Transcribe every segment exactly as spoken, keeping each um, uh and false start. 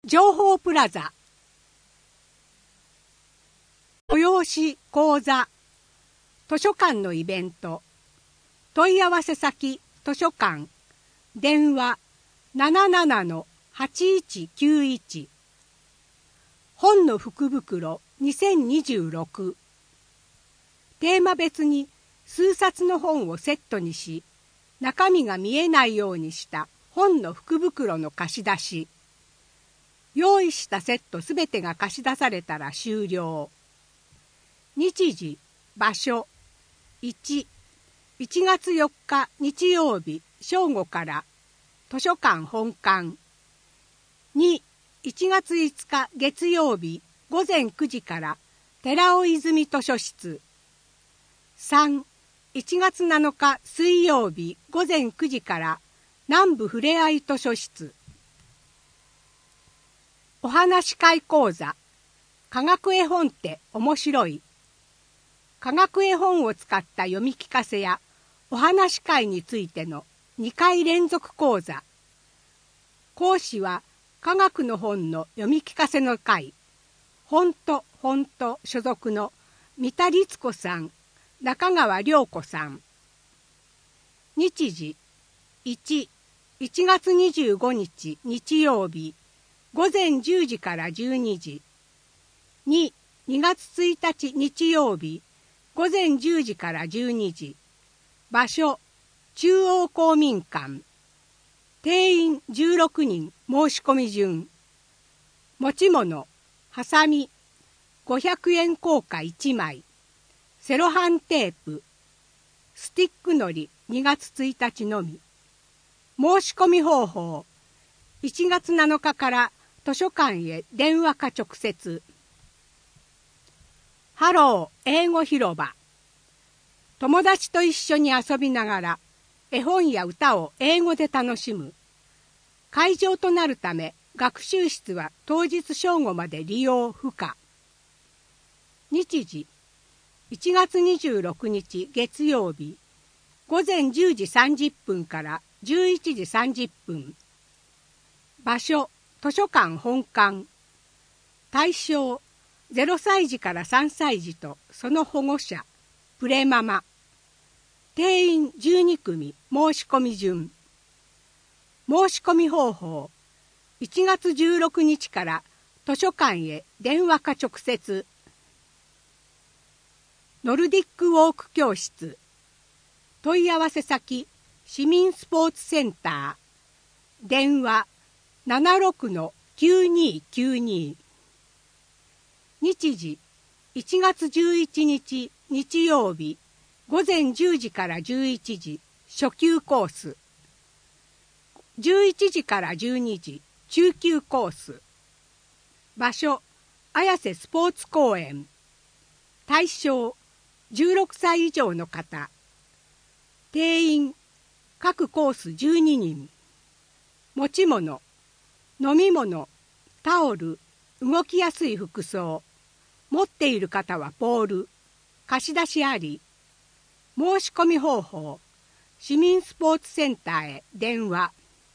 情報プラザ催し講座図書館のイベント問い合わせ先図書館電話 ななななのはちいちきゅういち 本の福袋にせんにじゅうろくテーマ別に数冊の本をセットにし中身が見えないようにした本の福袋の貸し出し用意したセットすべてが貸し出されたら終了。日時、場所いち、いちがつよっか日曜日正午から図書館本館に、いちがついつか月曜日午前くじから寺尾泉図書室さん、いちがつなのか水曜日午前くじから南部ふれあい図書室お話し会講座科学絵本って面白い科学絵本を使った読み聞かせやお話し会についてのにかい連続講座講師は科学の本の読み聞かせの会本と本と所属の三田律子さん中川良子さん日時いち、いちがつにじゅうごにち日曜日午前じゅうじからじゅうにじに、にがつついたち日曜日午前じゅうじからじゅうにじ場所中央公民館定員じゅうろくにん申し込み順持ち物ハサミごひゃくえん硬貨いちまいセロハンテープスティックのりにがつついたちのみ申し込み方法いちがつなのかから図書館へ電話か直接ハロー英語広場友達と一緒に遊びながら絵本や歌を英語で楽しむ会場となるため学習室は当日正午まで利用不可日時いちがつにじゅうろくにち月曜日午前じゅうじさんじゅっぷんからじゅういちじさんじゅっぷん場所図書館本館対象ゼロさいじからさんさいじとその保護者プレママ定員じゅうにくみ申し込み順申し込み方法いちがつじゅうろくにちから図書館へ電話か直接ノルディックウォーク教室問い合わせ先市民スポーツセンター電話 ななろくのきゅうにーきゅうにー 日時いちがつじゅういちにち日曜日午前じゅうじからじゅういちじ初級コースじゅういちじからじゅうにじ中級コース場所綾瀬スポーツ公園対象じゅうろくさい以上の方定員各コースじゅうににん持ち物飲み物タオル動きやすい服装持っている方はポール貸し出しあり申し込み方法市民スポーツセンターへ電話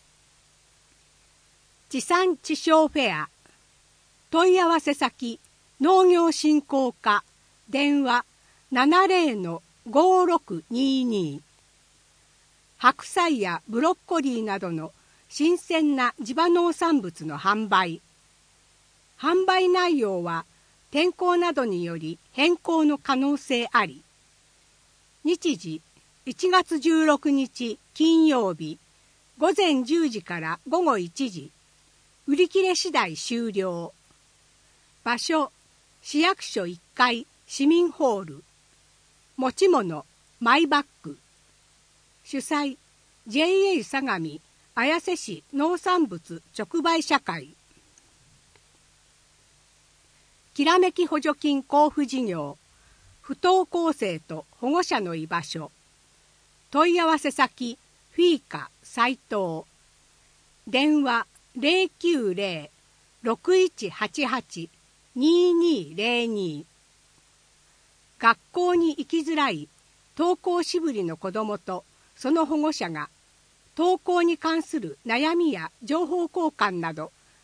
地産地消フェア問い合わせ先農業振興課電話 ななぜろのごろくにーにー 白菜やブロッコリーなどの新鮮な地場農産物の販売販売内容は天候などにより変更の可能性あり日時いちがつじゅうろくにち金曜日午前じゅうじからごごいちじ売り切れ次第終了場所市役所いっかい市民ホール持ち物マイバッグ主催 ジェイエー 相模綾瀬市農産物直売社会きらめき補助金交付事業不登校生と保護者の居場所問い合わせ先フィーカ斉藤電話 ゼロきゅうゼロ ろくいちはちはち にーにーゼロに 学校に行きづらい登校しぶりの子どもとその保護者が登校に関する悩みや情報交換など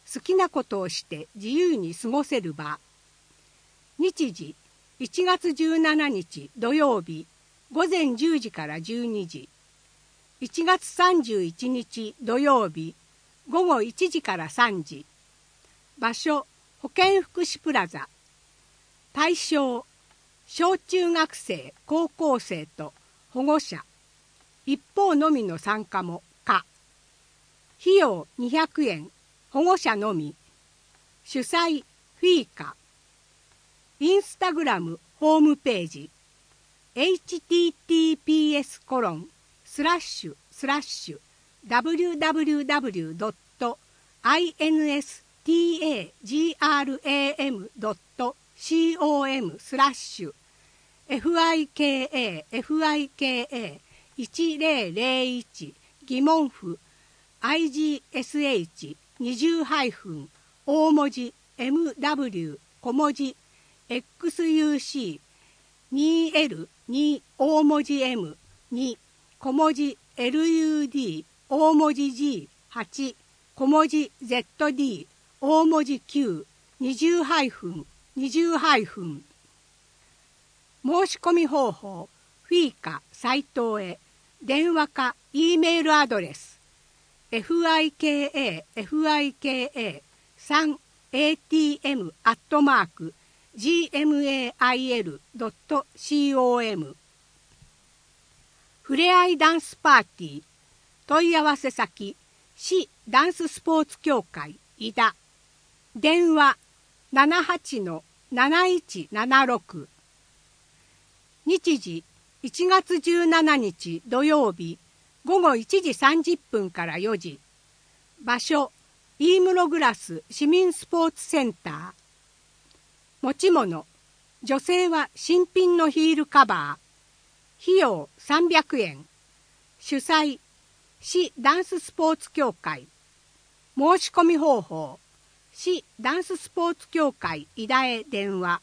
好きなことをして自由に過ごせる場。日時いちがつじゅうしちにち土曜日ごぜんじゅうじからじゅうにじ。いちがつさんじゅういちにち土曜日ごごいちじからさんじ。場所保健福祉プラザ。対象小中学生高校生と保護者。一方のみの参加も可。費用にひゃくえん、保護者のみ。主催フィーカ。インスタグラムホームページ エイチティーティーピーエスコロンスラッシュスラッシュダブリューダブリューダブリュードットアイエヌエスティーエージーアールエーエムドットコムスラッシュ フィカ フィカ いちぜろぜろいち疑問符 アイジーエスエイチ 二重ハイフン大文字 エムダブリュー 小文字 エックスユーシー にエルに 大文字 M に小文字 エルユーディー 大文字 ジーはち 小文字 ゼットディー 大文字 キュー 二重ハイフン二重ハイフン。申し込み方法フィーカサイトへ電話か E メールアドレス フィカ フィカ さん エーティーエム アットマーク ジーエムエーアイエルドットコム ふれあいダンスパーティー問い合わせ先市ダンススポーツ協会井田電話 ななはちのなないちななろく。日時いちがつじゅうしちにち土曜日ごごいちじさんじゅっぷんからよじ。場所飯室グラス市民スポーツセンター。持ち物女性は新品のヒールカバー。費用さんびゃくえん。主催市ダンススポーツ協会。申し込み方法市ダンススポーツ協会井田へ電話。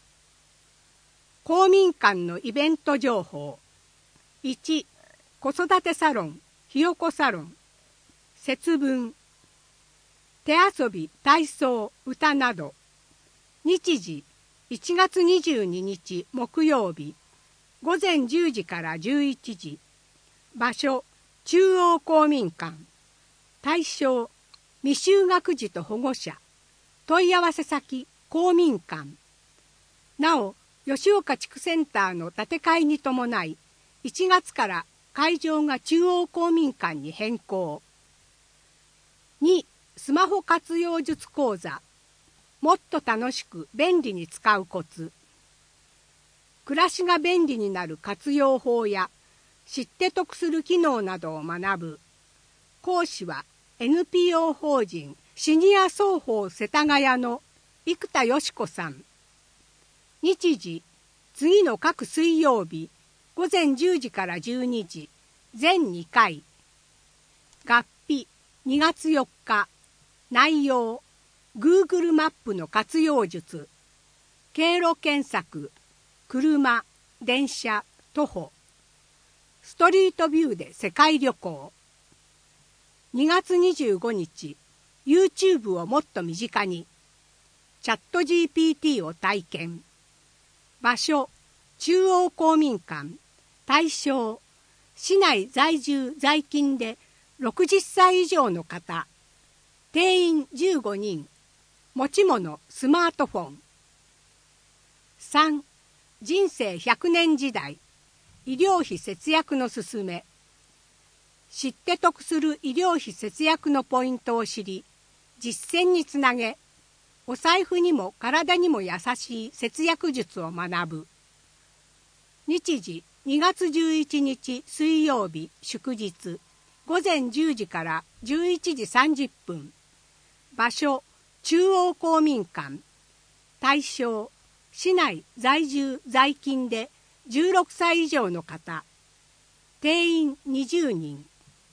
公民館のイベント情報いち子育てサロンひよこサロン。節分手遊び体操歌など。日時いちがつにじゅうににち木曜日ごぜんじゅうじからじゅういちじ。場所中央公民館。対象未就学児と保護者。問い合わせ先公民館。なお吉岡地区センターの建て替えに伴いいちがつから会場が中央公民館に変更。にスマホ活用術講座。もっと楽しく便利に使うコツ。暮らしが便利になる活用法や知って得する機能などを学ぶ。講師は エヌピーオー 法人シニア双方世田谷の生田よし子さん。日時次の各水曜日ごぜんじゅうじからじゅうにじ全にかい。月日にがつよっか。内容 Google マップの活用術。経路検索車電車徒歩。ストリートビューで世界旅行。にがつにじゅうごにち YouTube をもっと身近に。チャット ジーピーティー を体験。場所中央公民館。対象市内在住在勤でろくじゅっさい以上の方。定員じゅうごにん。持ち物スマートフォン。さん人生ひゃくねん時代医療費節約のすすめ。知って得する医療費節約のポイントを知り実践につなげ、お財布にも体にも優しい節約術を学ぶ。日時にがつじゅういちにち水曜日祝日ごぜんじゅうじからじゅういちじさんじゅっぷん。場所中央公民館。対象市内在住在勤でじゅうろくさい以上の方。定員にじゅうにん。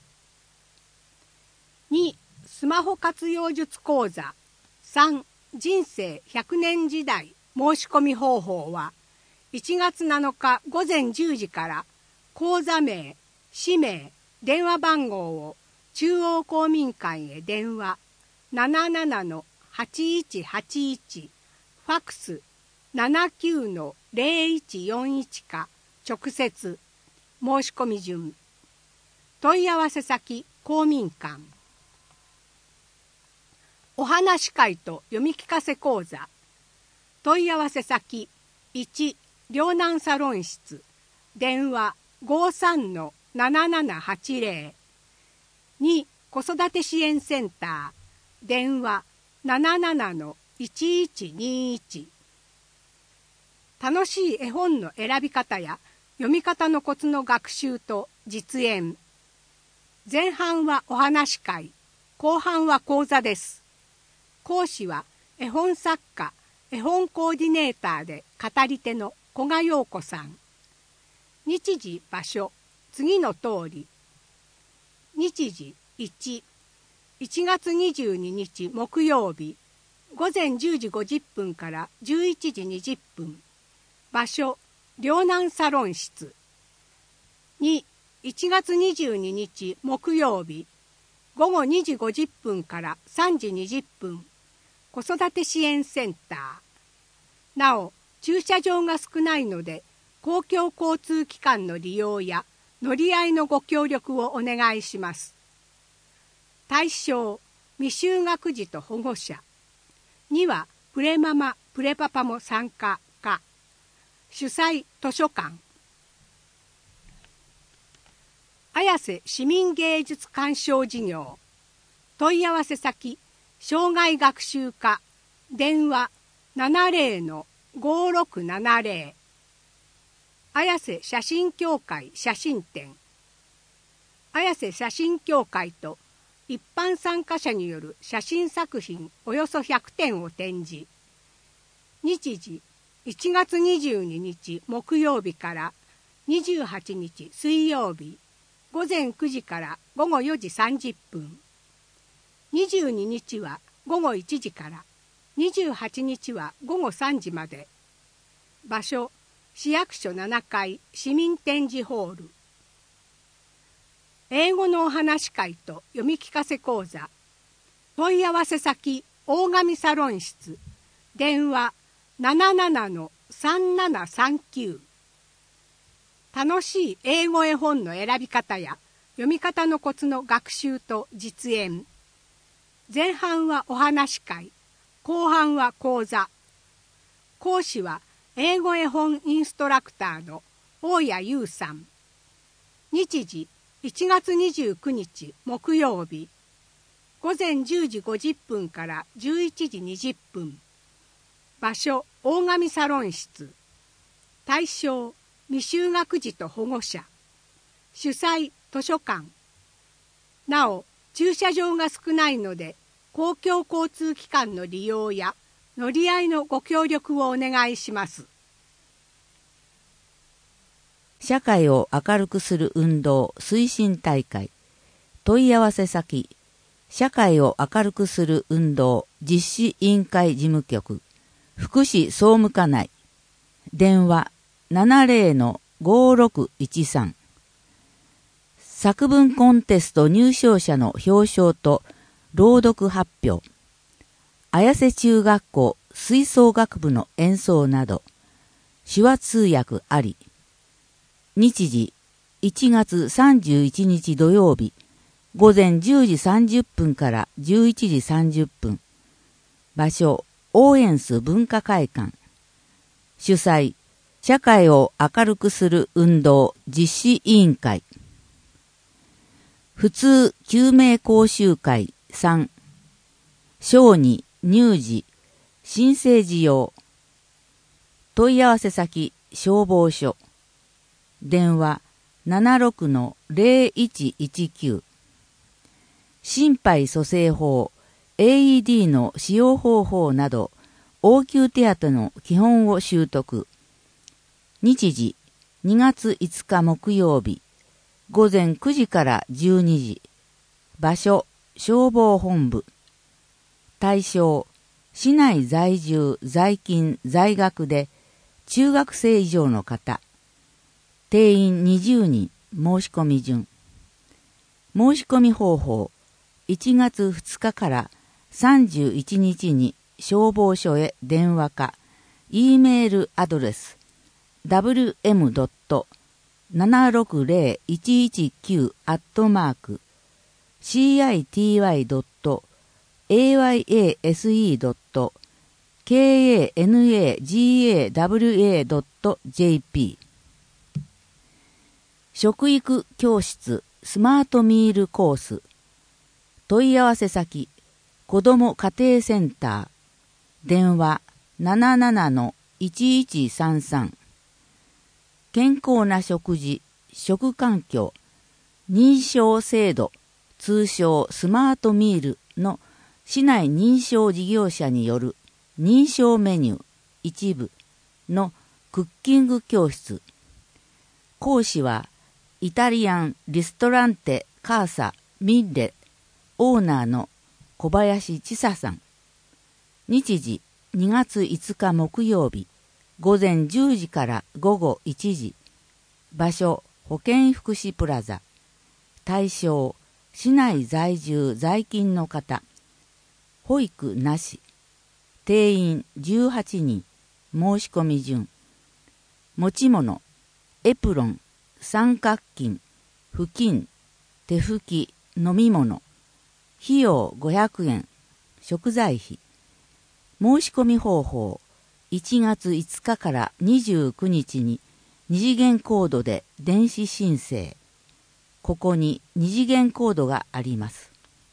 にスマホ活用術講座。さん人生ひゃくねん時代申し込み方法はいちがつなのかごぜんじゅうじから講座名、氏名、電話番号を中央公民館へ電話ななななのはちいちはちいち、ファックス ななきゅうのゼロいちよんいち か直接。申し込み順。問い合わせ先公民館。お話し会と読み聞かせ講座。問い合わせ先いち両南サロン室、電話 ごさんのななななはちゼロ。に子育て支援センター、電話 ななななのいちいちにいち。楽しい絵本の選び方や読み方のコツの学習と実演。前半はお話し会、後半は講座です。講師は絵本作家、絵本コーディネーターで語り手の古賀陽子さん。日時場所次の通り。日時いち、いちがつにじゅうににち木曜日、ごぜんじゅうじごじゅっぷんからじゅういちじにじゅっぷん。場所両南サロン室。に、いちがつにじゅうににち木曜日、ごごにじごじゅっぷんからさんじにじゅっぷん。子育て支援センター。なお、駐車場が少ないので、公共交通機関の利用や乗り合いのご協力をお願いします。対象、未就学児と保護者。には、プレママ、プレパパも参加か。主催、図書館。綾瀬市民芸術鑑賞事業。問い合わせ先、障害学習課。電話 ななゼロのごろくななゼロ。綾瀬写真協会写真展。綾瀬写真協会と一般参加者による写真作品およそひゃくてんを展示。日時いちがつにじゅうににち木曜日からにじゅうはちにち水曜日、ごぜんくじからごごよじさんじゅっぷん。にじゅうににちはごごいちじから、にじゅうはちにちはごごさんじまで。場所、市役所ななかい市民展示ホール。英語のお話し会と読み聞かせ講座。問い合わせ先、大神サロン室。電話 ななななのさんななさんきゅう。楽しい英語絵本の選び方や読み方のコツの学習と実演。前半はお話し会、後半は講座。講師は英語絵本インストラクターの大谷優さん。日時いちがつにじゅうくにち木曜日、ごぜんじゅうじごじゅっぷんからじゅういちじにじゅっぷん。場所、大神サロン室。対象、未就学児と保護者。主催、図書館。なお、駐車場が少ないので、公共交通機関の利用や乗り合いのご協力をお願いします。 社会を明るくする運動推進大会。問い合わせ先、社会を明るくする運動実施委員会事務局、福祉総務課内。電話 ななゼロのごろくいちさん。作文コンテスト入賞者の表彰と朗読発表。綾瀬中学校吹奏楽部の演奏など、手話通訳あり。日時いちがつさんじゅういちにち土曜日、ごぜんじゅうじさんじゅっぷんからじゅういちじさんじゅっぷん。場所、オーエンス文化会館。主催、社会を明るくする運動実施委員会。普通救命講習会さん。小児、乳児、新生児用。問い合わせ先、消防署。電話 ななろくのゼロいちいちきゅう。心肺蘇生法、エーイーディー の使用方法など、応急手当の基本を習得。日時にがついつか木曜日、ごぜんくじからじゅうにじ。場所、消防本部。対象、市内在住、在勤、在学で、中学生以上の方。定員にじゅうにん、申し込み順。申し込み方法、いちがつふつかからさんじゅういちにちに消防署へ電話か、E メールアドレス ダブリューエム ドット ななろくぜろ いちいちきゅう アットマーク シーアイティーワイ ドット エーワイエーエスイー ドット ケーエーエヌエージーエーダブリューエー ドット ジェーピー 食育教室スマートミールコース問い合わせ先子ども家庭センター電話 ななななのいちいちさんさん 健康な食事食環境認証制度通称スマートミールの市内認証事業者による認証メニュー一部のクッキング教室。講師はイタリアンリストランテカーサミッレオーナーの小林千佐さん。日時にがついつか木曜日午前じゅうじから午後いちじ。場所保健福祉プラザ。対象市内在住在勤の方。保育なし。定員じゅうはちにん。申し込み順。持ち物、エプロン、三角巾、布巾、手拭き、飲み物。費用ごひゃくえん。食材費。申し込み方法。いちがついつかからにじゅうくにちに二次元コードで電子申請。ここに二次元コードがあります。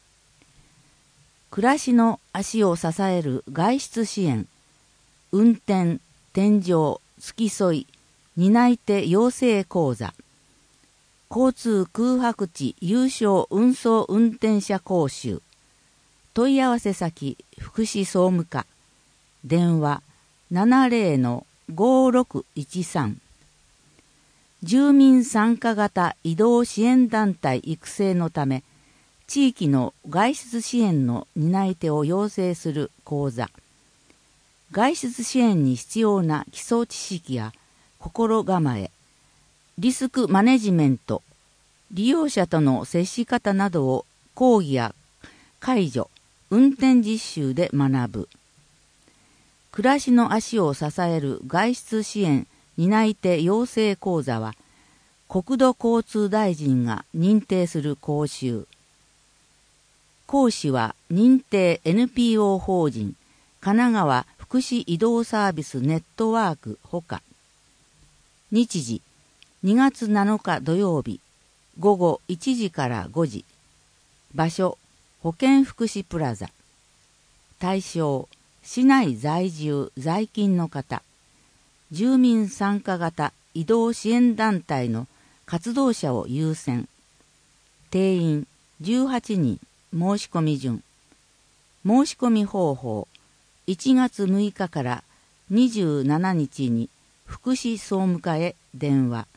暮らしの足を支える外出支援、運転、添乗、付き添い、担い手養成講座、交通空白地有償運送運転者講習、問い合わせ先、福祉総務課、電話 ななぜろのごろくいちさん、住民参加型移動支援団体育成のため、地域の外出支援の担い手を養成する講座。外出支援に必要な基礎知識や心構え、リスクマネジメント、利用者との接し方などを講義や介助、運転実習で学ぶ。暮らしの足を支える外出支援担い手養成講座は、国土交通大臣が認定する講習。講師は認定 エヌピーオー 法人神奈川福祉移動サービスネットワークほか。日時にがつなのか土曜日午後いちじからごじ。場所保健福祉プラザ。対象市内在住在勤の方。住民参加型移動支援団体の活動者を優先。定員じゅうはちにん。申し込み順。申し込み方法。いちがつむいかからにじゅうしちにちに福祉総務課へ電話。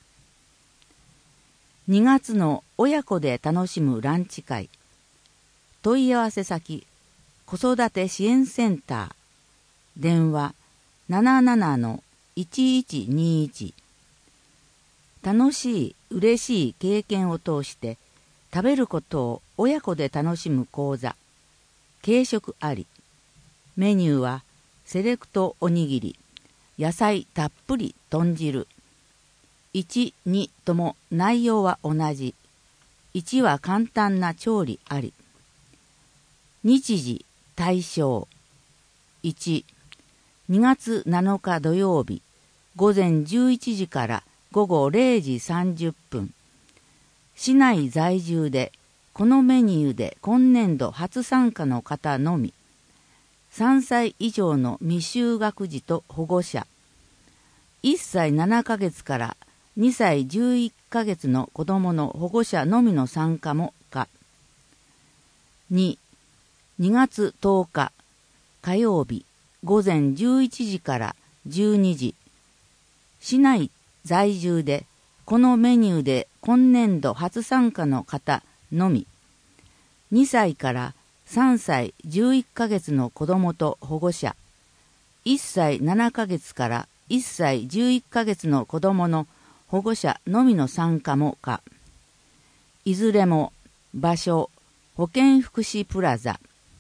にがつの親子で楽しむランチ会。問い合わせ先、子育て支援センター。電話 ななななのいちいちにいち。楽しい、嬉しい経験を通して、食べることを親子で楽しむ講座。軽食あり。メニューはセレクトおにぎり、野菜たっぷり豚汁。いち、にとも内容は同じ。いちは簡単な調理あり。日時、対象。いち、にがつなのか土曜日、午前じゅういちじから午後れいじさんじゅっぷん。市内在住で、このメニューで今年度初参加の方のみ。さんさい以上の未就学児と保護者。いっさいななかげつからにさいじゅういっかげつの子どもの保護者のみの参加も可。に、にがつとおか火曜日午前じゅういちじからじゅうにじ。市内在住でこのメニューで今年度初参加の方のみ。にさいからさんさいじゅういっかげつの子どもと保護者。いっさいななかげつからいっさいじゅういっかげつの子どもの保護者のみの参加も可。いずれも場所保健福祉プラザ。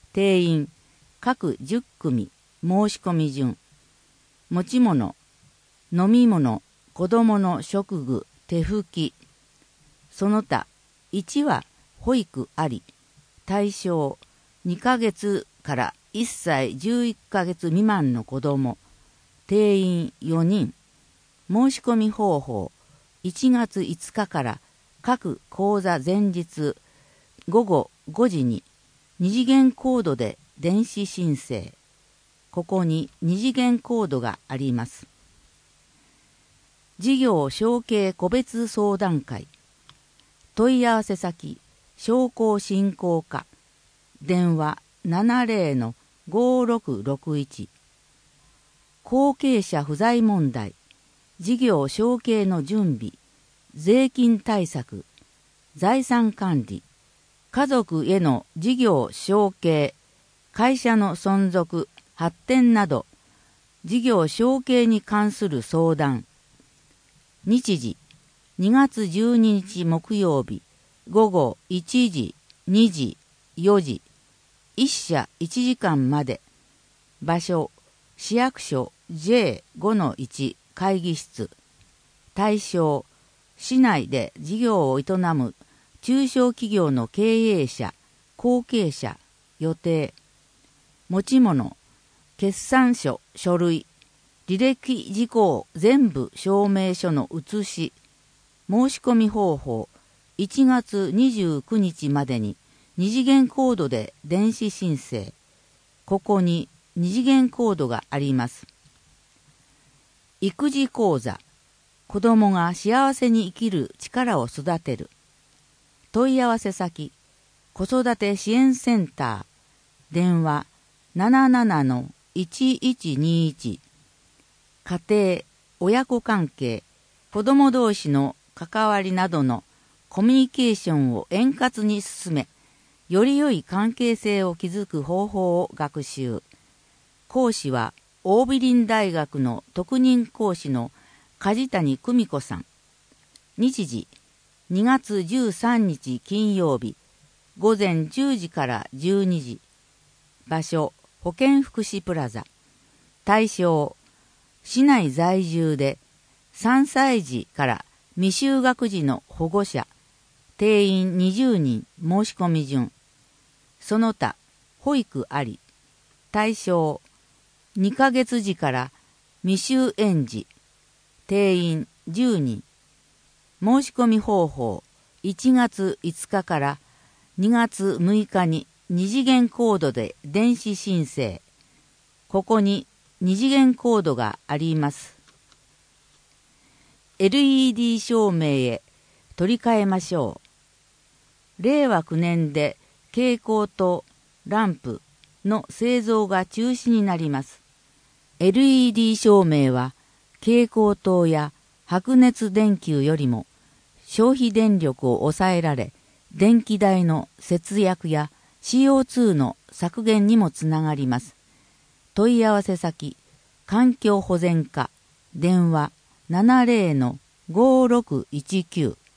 定員各じゅっくみ申し込み順。持ち物、飲み物、子供の食具、手拭き。その他、いちは保育あり。対象にかげつからいっさいじゅういっかげつ未満の子供。定員よにん。申し込み方法いちがついつかから各講座前日ごごごじに二次元コードで電子申請。ここに二次元コードがあります。事業承継個別相談会。問い合わせ先商工振興課。電話ななゼロのごろくろくいち。後継者不在問題。事業承継の準備。税金対策。財産管理。家族への事業承継。会社の存続発展など事業承継に関する相談。日時にがつじゅうににち木曜日ごごいちじ、にじ、よじ、一社いちじかんまで。場所市役所 ジェイごのいち 会議室。対象市内で事業を営む中小企業の経営者、後継者、予定。持ち物決算書書類履歴事項全部証明書の写し。申し込み方法いちがつにじゅうくにちまでに二次元コードで電子申請。ここに二次元コードがあります。育児講座。子どもが幸せに生きる力を育てる。問い合わせ先子育て支援センター。電話ななななのいちいちにいち。家庭、親子関係、子ども同士の関わりなどのコミュニケーションを円滑に進め、より良い関係性を築く方法を学習。講師は、桜美林大学の特任講師の梶谷久美子さん。日時、にがつじゅうさんにち金曜日、ごぜんじゅうじからじゅうにじ。場所、保健福祉プラザ。対象、市内在住でさんさいじから未就学児の保護者。定員にじゅうにん申し込み順。その他、保育あり。対象、にかげつじから未就園児。定員じゅうにん。申し込み方法いちがついつかからにがつむいかに二次元コードで電子申請。ここに二次元コードがあります。エルイーディー 照明へ取り替えましょう。れいわきゅうねんで蛍光灯、ランプの製造が中止になります。エルイーディー 照明は蛍光灯や白熱電球よりも消費電力を抑えられ、電気代の節約や シーオーツー の削減にもつながります。問い合わせ先、環境保全課、電話ななゼロのごろくいちきゅう。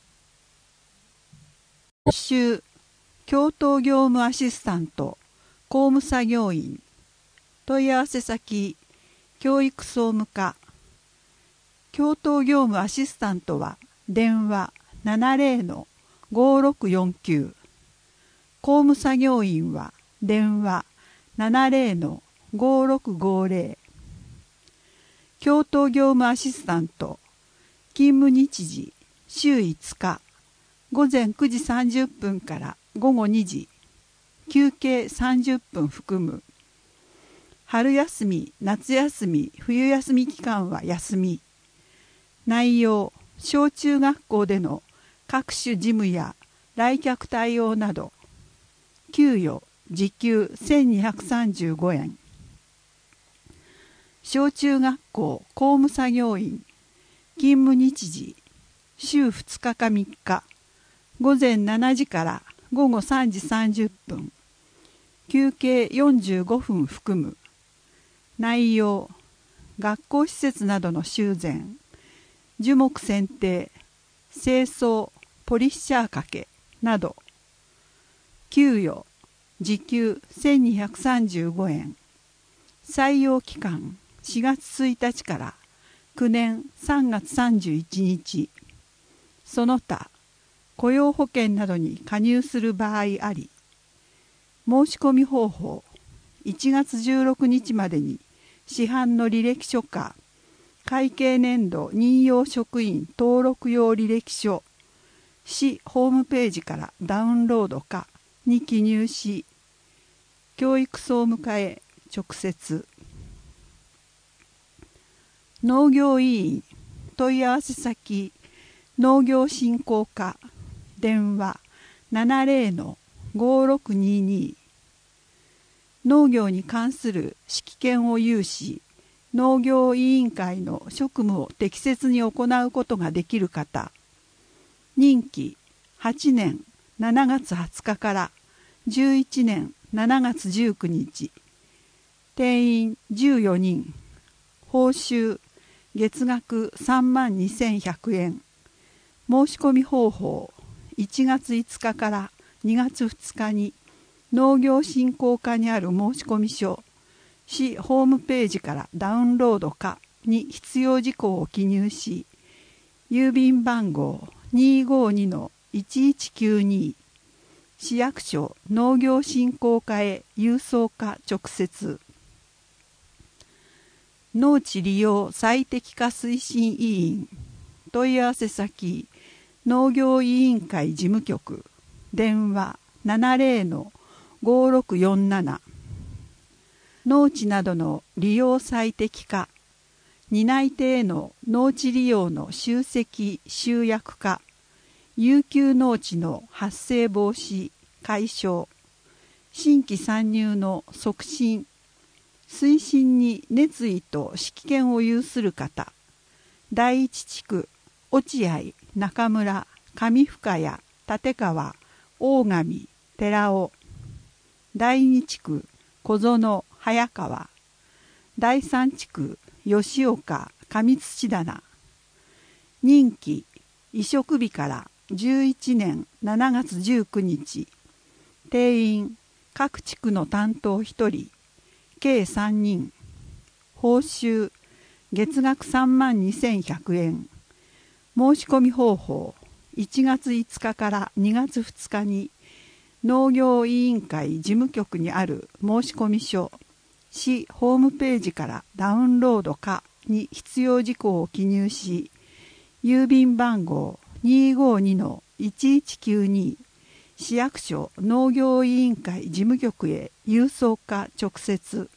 週教頭業務アシスタント、公務作業員。問い合わせ先、教育総務課。教頭業務アシスタントは電話ななゼロのごろくよんきゅう。公務作業員は電話ななゼロのごろくごゼロ。教頭業務アシスタント、勤務日時週いつか、ごぜんくじさんじゅっぷんからごごにじ、休憩さんじゅっぷん含む。春休み、夏休み、冬休み期間は休み。内容、小中学校での各種事務や来客対応など。給与、時給せんにひゃくさんじゅうごえん。小中学校公務作業員、勤務日時、週ふつかかみっか、ごぜんしちじからごごさんじさんじゅっぷん、休憩よんじゅうごふん含む。内容、学校施設などの修繕、樹木剪定、清掃、ポリッシャーかけなど。給与、 時給せんにひゃくさんじゅうごえん。採用期間しがつついたちからくねんさんがつさんじゅういちにち。その他雇用保険などに加入する場合あり、申し込み方法いちがつじゅうろくにちまでに市販の履歴書か会計年度任用職員登録用履歴書、市ホームページからダウンロードかに記入し、教育総務課へ直接。農業委員問い合わせ先農業振興課、電話 ななぜろのごろくにに。農業に関する指揮権を有し、農業委員会の職務を適切に行うことができる方、任期はちねんしちがつはつかからじゅういちねんしちがつじゅうくにち、定員じゅうよにん、報酬月額さんまんにせんひゃくえん。申し込み方法いちがついつかからにがつふつかに農業振興課にある申込書、市ホームページからダウンロードかに必要事項を記入し、郵便番号 にーごーにのいちいちきゅうに、市役所農業振興課へ郵送か直接。農地利用最適化推進委員問い合わせ先農業委員会事務局、電話 ななぜろのごろくよんなな。農地などの利用最適化、担い手への農地利用の集積集約化、遊休農地の発生防止解消、新規参入の促進、推進に熱意と指揮権を有する方、第一地区落合、中村、上深谷、立川、大神、寺尾、第二地区小園、早川、第三地区吉岡、上土棚。任期移植日からじゅういちねんしちがつじゅうくにち。定員各地区の担当ひとり、計さんにん。報酬月額さんまんにせんひゃくえん。申し込み方法いちがついつかからにがつふつかに農業委員会事務局にある申込書、市ホームページからダウンロードかに必要事項を記入し、郵便番号 にーごーにのいちいちきゅうに、市役所農業委員会事務局へ郵送か直接。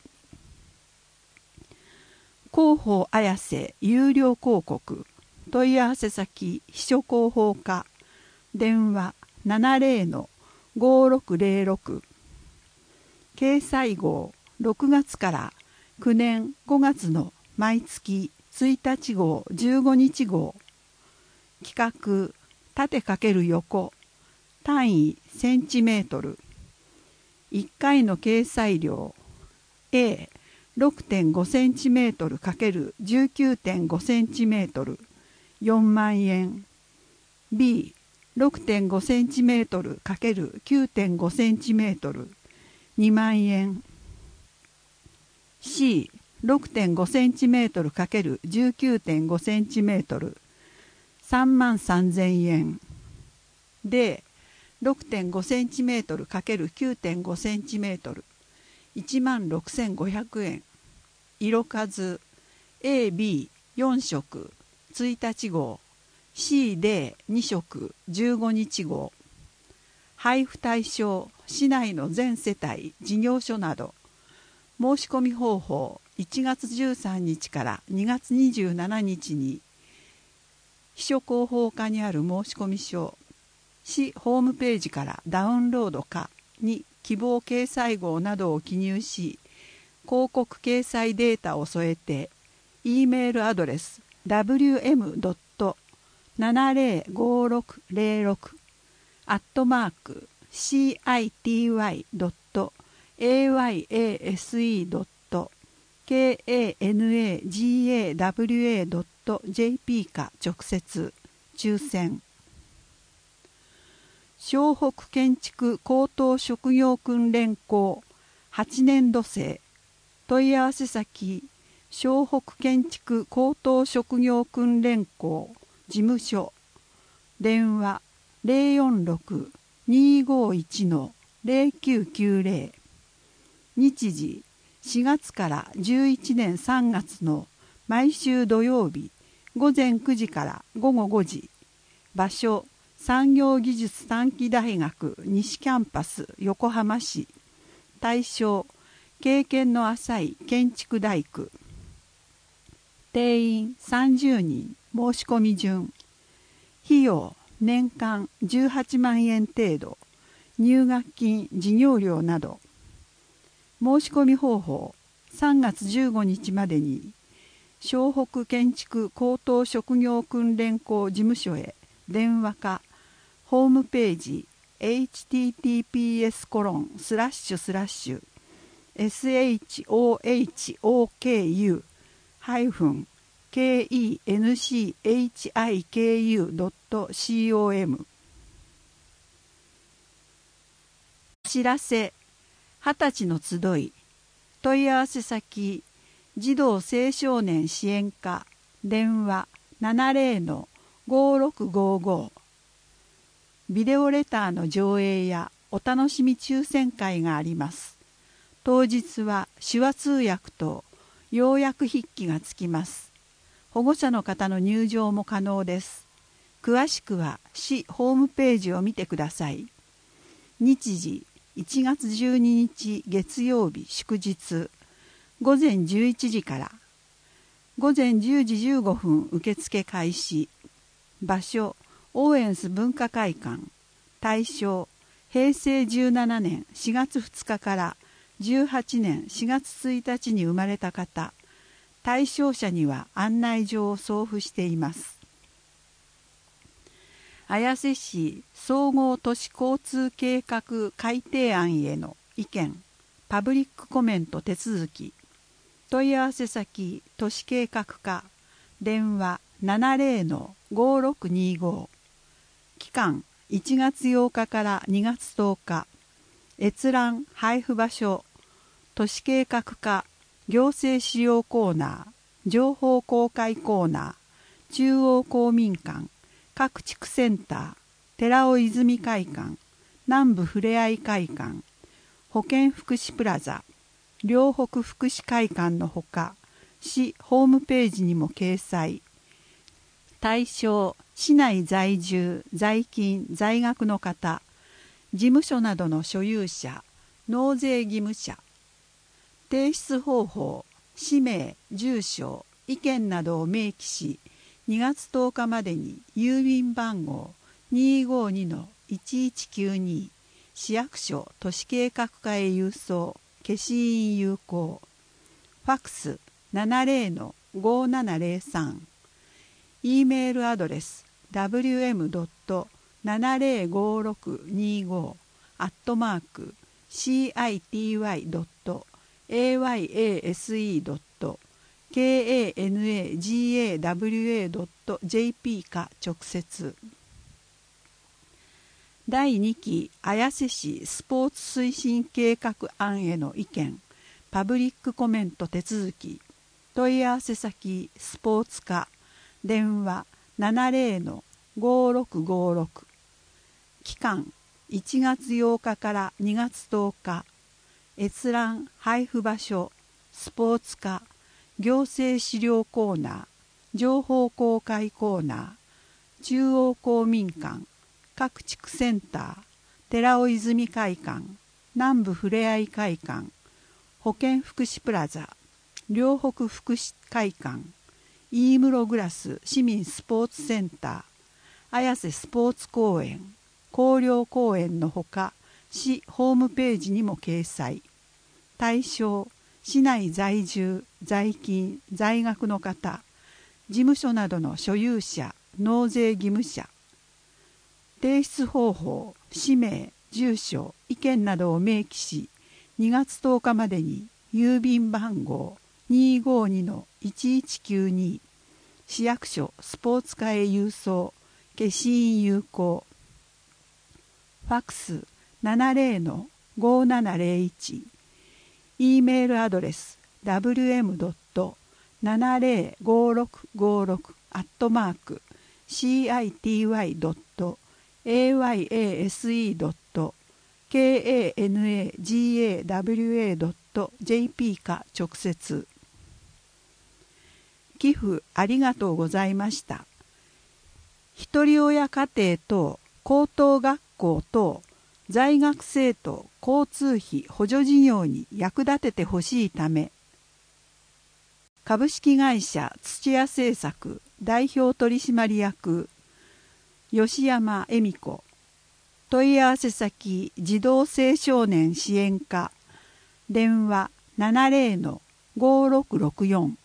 広報綾瀬有料広告問い合わせ先秘書広報課、電話 ななぜろのごろくぜろろく。掲載号ろくがつからくねんごがつの毎月ついたち号じゅうごにち号。企画縦×横、単位センチメートル。いっかいの掲載量 エーろくてんごセンチメートル×じゅうきゅうてんごセンチメートルよんまんえん、 ビーろくてんごセンチメートル×きゅうてんごセンチメートルにまんえん、 シーろくてんごセンチメートル×じゅうきゅうてんごセンチメートルさんまんさんぜんえん、デーろくてんごセンチメートル×きゅうてんごセンチメートルいちまんろくせんごひゃくえん。色数 エービーよん 色ついたち号、 シーディーに 色じゅうごにち号。配布対象市内の全世帯事業所など。申し込み方法いちがつじゅうさんにちからにがつにじゅうしちにちに秘書広報課にある申込書、市ホームページからダウンロードかに希望掲載号などを記入し、広告掲載データを添えて E メールアドレス ダブリューエムドットななぜろごろくぜろろく アットマーク シーアイティーワイドットエーワイエーエスイードットケーエーエヌエージーエーダブリューエードットジェーピー か直接抽選。 湘北建築高等職業訓練校はちねんど生、問い合わせ先湘北建築高等職業訓練校事務所、電話 ゼロよんろく にーごーいち ゼロきゅうきゅうゼロ、日時しがつからじゅういちねんさんがつの毎週土曜日ごぜんくじからごごごじ、場所産業技術短期大学西キャンパス横浜市、対象経験の浅い建築大工、定員さんじゅうにん、申し込み順、費用年間じゅうはちまんえん程度、入学金授業料など。申し込み方法、さんがつじゅうごにちまでに湘北建築高等職業訓練校事務所へ電話かホームページ エイチティーティーピーエスコロンスラッシュスラッシュエスエイチオーエイチオーケーユーハイフンケーイーエヌシーエイチアイケーユードットコム。 知らせ二十歳の集い、問い合わせ先児童青少年支援課、電話 ななゼロのごろくごご。ビデオレターの上映やお楽しみ抽選会があります。当日は手話通訳と要約筆記がつきます。保護者の方の入場も可能です。詳しくは市ホームページを見てください。日時いちがつじゅうににち月曜日祝日、ごぜんじゅういちじから、ごぜんじゅうじじゅうごふん受付開始。場所オーエンス文化会館。対象へいせいじゅうななねんしがつふつかからじゅうはちねんしがつついたちに生まれた方。対象者には案内状を送付しています。綾瀬市総合都市交通計画改定案への意見、パブリックコメント手続き。問い合わせ先都市計画課、電話 ななゼロのごろくにご。期間いちがつようかからにがつとおか。閲覧配布場所都市計画課行政資料コーナー、情報公開コーナー、中央公民館、各地区センター、寺尾泉会館、南部ふれあい会館、保健福祉プラザ、両北福祉会館のほか、市ホームページにも掲載。対象、市内在住、在勤、在学の方、事務所などの所有者、納税義務者。提出方法、氏名、住所、意見などを明記し、にがつとおかまでに郵便番号 にーごーにのいちいちきゅうに 市役所都市計画課へ郵送、消印有効。ファックス ななゼロのごーななゼロさん。E メールアドレス ダブリューエムドットななゼロごろくにご アットマーク シーアイティーワイドットエーワイエーエスイードットケーエーエヌエージーエーダブリューエードットジェーピー か直接。だいにき綾瀬市スポーツ推進計画案への意見、パブリックコメント手続き。問い合わせ先スポーツ課、電話 ななゼロのごろくごろく。期間いちがつようかからにがつとおか。閲覧配布場所スポーツ課行政資料コーナー、情報公開コーナー、中央公民館、各地区センター、寺尾泉会館、南部ふれあい会館、保健福祉プラザ、両北福祉会館、飯室グラス市民スポーツセンター、綾瀬スポーツ公園、広陵公園のほか、市ホームページにも掲載。対象、市内在住、在勤、在学の方、事務所などの所有者、納税義務者。提出方法、氏名、住所、意見などを明記し、にがつとおかまでに郵便番号 にーごーにのいちいちきゅうに 市役所スポーツ課へ郵送、消印有効。 ファックス ななゼロのごーななゼロいち、E メールアドレス ダブリューエムドットななゼロごろくごろく アットマーク シーアイティーワイドットエーワイエーエスイードットケーエーエヌエージーエーダブリューエードットジェーピー か直接。寄付ありがとうございました。ひとり親家庭等高等学校等在学生等交通費補助事業に役立ててほしいため、株式会社土屋製作代表取締役吉山恵美子、問い合わせ先児童青少年支援課、電話 ななゼロのごろくろくよん。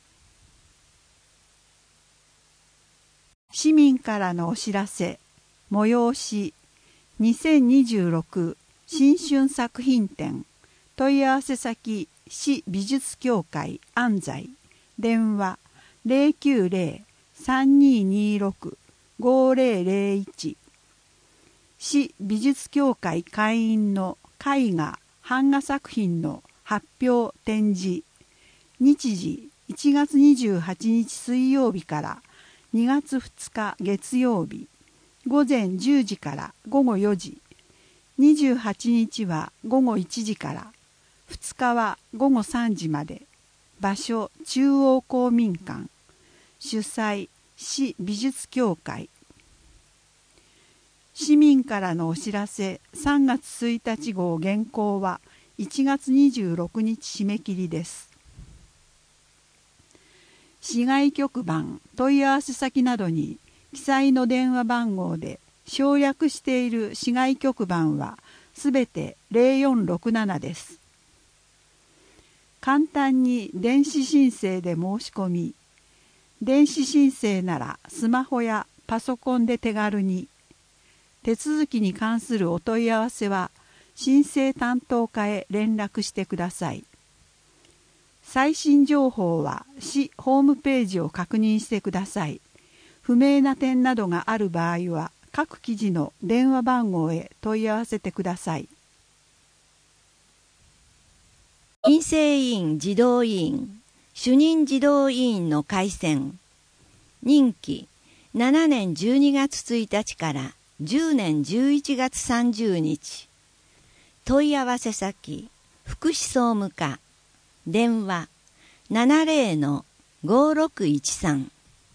市民からのお知らせ、催し、にせんにじゅうろく新春作品展、問い合わせ先市美術協会安西、電話 ゼロきゅうゼロ さんにーにーろく ごゼロゼロいち。市美術協会会員の絵画・版画作品の発表展示、日時いちがつにじゅうはちにち水曜日からにがつふつか月曜日、午前じゅうじから午後よじ、にじゅうはちにちは午後いちじから、ふつかは午後さんじまで、場所中央公民館、主催市美術協会。市民からのお知らせさんがつついたち号原稿はいちがつにじゅうろくにち締め切りです。市外局番問い合わせ先などに記載の電話番号で省略している市外局番はすべてゼロよんろくななです。簡単に電子申請で申し込み、電子申請ならスマホやパソコンで手軽に。手続きに関するお問い合わせは申請担当課へ連絡してください。最新情報は市ホームページを確認してください。不明な点などがある場合は各記事の電話番号へ問い合わせてください。 民生委員児童委員、主任児童委員の改選。任期しちねんじゅうにがつついたちからじゅうねんじゅういちがつさんじゅうにち。問い合わせ先、福祉総務課、電話 ななゼロのごろくいちさん。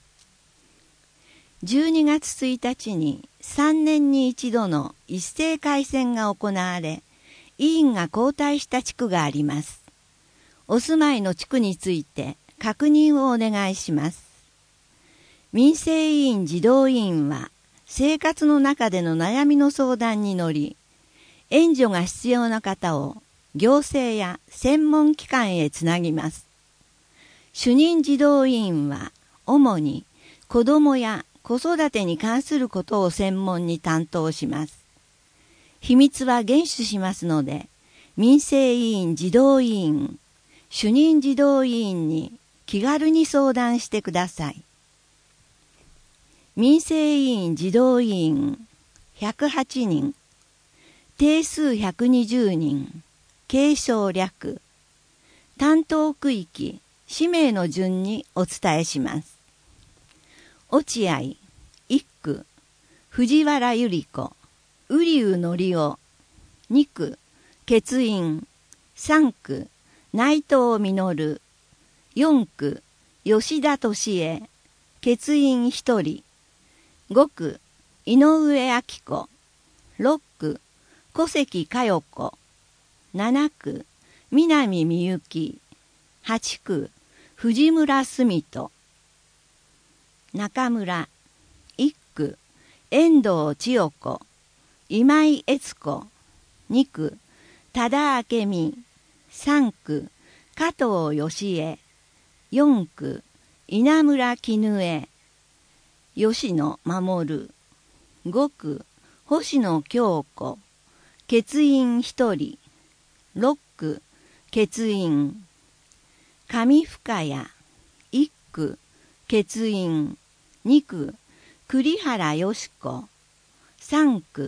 じゅうにがつついたちにさんねんに一度の一斉改選が行われ、委員が交代した地区があります。お住まいの地区について確認をお願いします。民生委員児童委員は、生活の中での悩みの相談に乗り、援助が必要な方を行政や専門機関へつなぎます。主任児童委員は主に子どもや子育てに関することを専門に担当します。秘密は厳守しますので、民生委員児童委員、主任児童委員に気軽に相談してください。民生委員児童委員ひゃくはちにん、定数ひゃくにじゅうにん、継承略、担当区域、氏名の順にお伝えします。落合、一区、藤原由里子、瓜生則夫、二区、欠員、三区、内藤実、四区、吉田俊恵、欠員一人、五区、井上明子、六区、小関佳代子、七区、南みゆき、八区、藤村澄人、中村、一区、遠藤千代子、今井悦子、二区、多田明美、三区、加藤義恵、四区、稲村絹江、吉野守、五区、星野京子、欠員一人、六区、欠員、上深谷、一区、欠員、二区、栗原よし子、三区、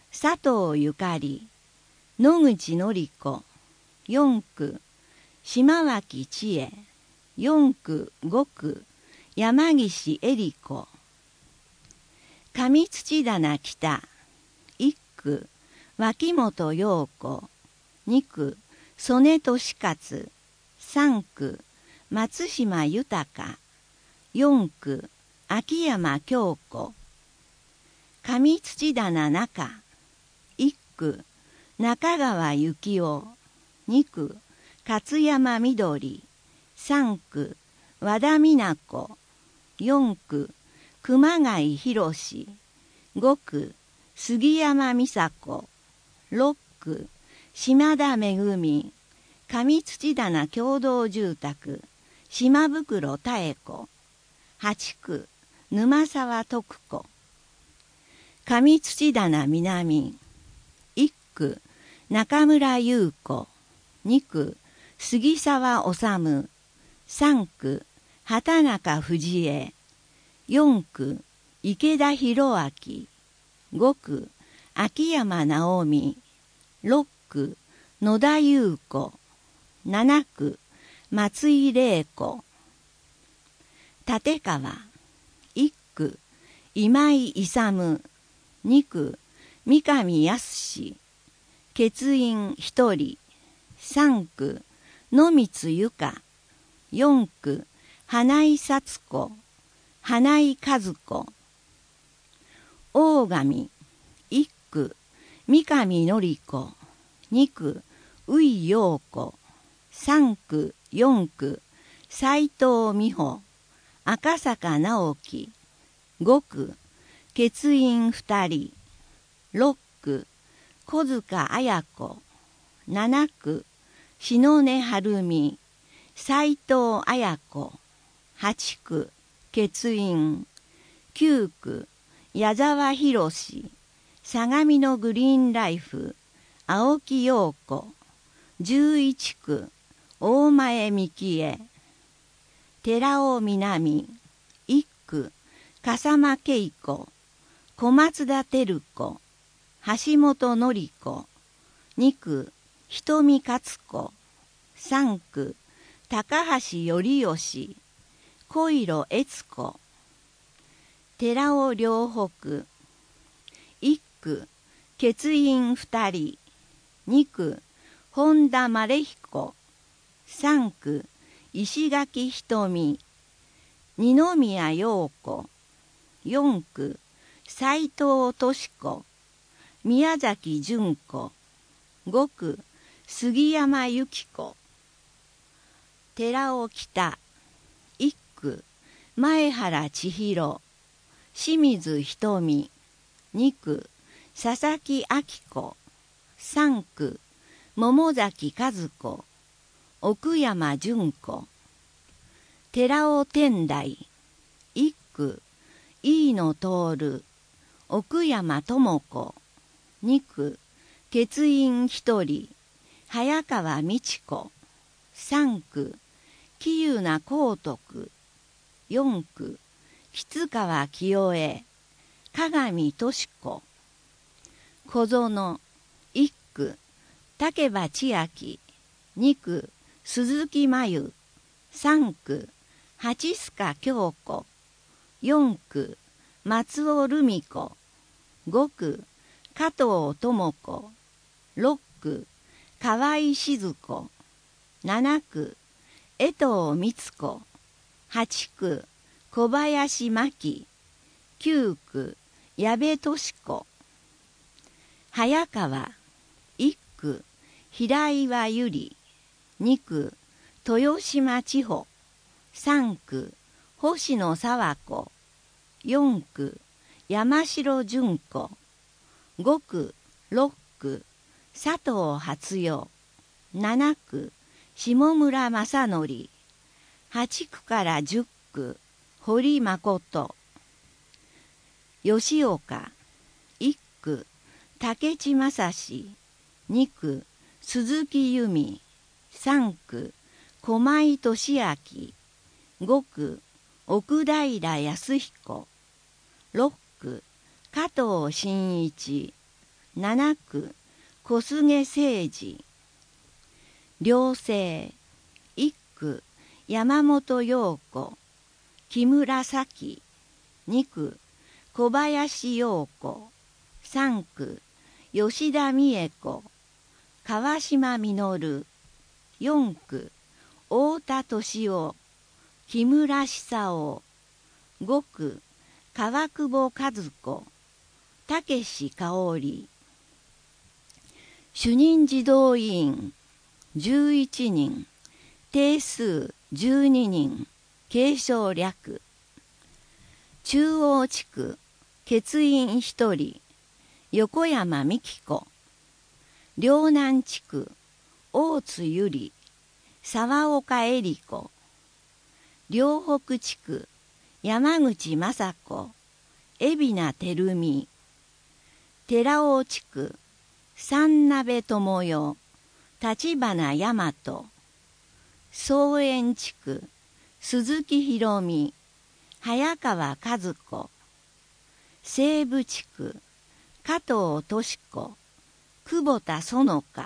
佐藤ゆかり、野口のり子、四区、島脇千恵、四区五区、山岸恵里子。上土棚北、一区、脇本陽子、二区、曽根俊勝、三区、松島豊、四区、秋山京子。上土棚中、一区、中川幸雄、二区、勝山みどり、三区、和田美奈子、四区、熊谷博史、五区、杉山美佐子、六区、島田めぐみ、上土棚共同住宅、島袋妙子、八区、沼沢徳子。上土棚南、一区、中村優子、二区、杉沢治、三区、畑中藤江、四区、池田博明、五区、秋山直美、六区、野田優子、七区、松井玲子。立川、一区、今井勇、二区、三上康、欠員一人、三区、野光由香、四区、花井幸子、花井和子。大神、一区、三上典子、二区、宇井陽子、三区、四区、斉藤美穂、赤坂直樹、五区、欠員二人、六区、小塚綾子、七区、篠根晴美、斉藤綾子、八区、欠員、九区、矢沢博史、相模のグリーンライフ、青木陽子、十一区、大前幹恵、寺尾南、一区、笠間恵子、小松田照子、橋本典子、二区、瞳勝子、三区、高橋頼義、小色悦子。寺尾両北、一区、欠員二人、二区、本田丸彦、三区、石垣瞳、二宮陽子、四区、斉藤敏子、宮崎純子、五区、杉山由紀子。寺尾北、一区、前原千尋、清水瞳、二区、佐々木明子、三区、桃崎和子、奥山純子。寺尾天台、一区、飯野徹、奥山智子、二区、欠員一人、早川美智子、三区、喜友名光徳、四区、吉川清江、鏡俊子。小園、一区、竹場千秋、二区、鈴木真由、三区、八須賀京子、四区、松尾留美子、五区、加藤智子、六区、河合静子、七区、江藤光子、八区、小林真紀、九区、矢部敏子。早川、一区、平岩由里、二区、豊島千穂、三区、星野佐和子、四区、山城純子、五区、六区、佐藤初代、七区、下村正則、八区から十区、堀誠。吉岡、一区、竹地正史、二区、鈴木由美、三区、駒井俊明、五区、奥平康彦、六区、加藤真一、 なな区小菅誠治、両生いっ区山本陽子、木村咲、に区小林陽子、さん区吉田美恵子、川島実、よん区太田敏夫、木村久夫、ご区川久保和子、武志香織。主任児童委員じゅういちにん、定数じゅうににん、継承略。中央地区欠員ひとり、横山美希子。両南地区大津由里、沢岡恵里子。両北地区山口雅子、海老名照美。寺尾地区三鍋智代、立花大和。総園地区鈴木博美、早川和子。西部地区加藤敏子、久保田園香。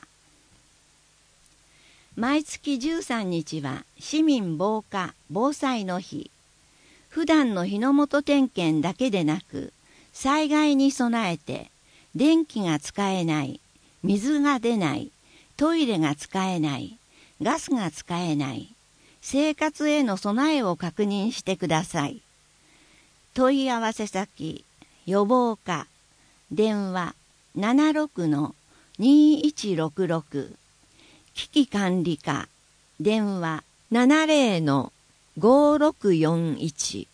毎月じゅうさんにちは市民防火・防災の日。普段の火の元点検だけでなく、災害に備えて電気が使えない、水が出ない、トイレが使えない、ガスが使えない、生活への備えを確認してください。問い合わせ先、予防課、電話 ななろくのにいちろくろく、危機管理課、電話 ななぜろのごろくよんいち。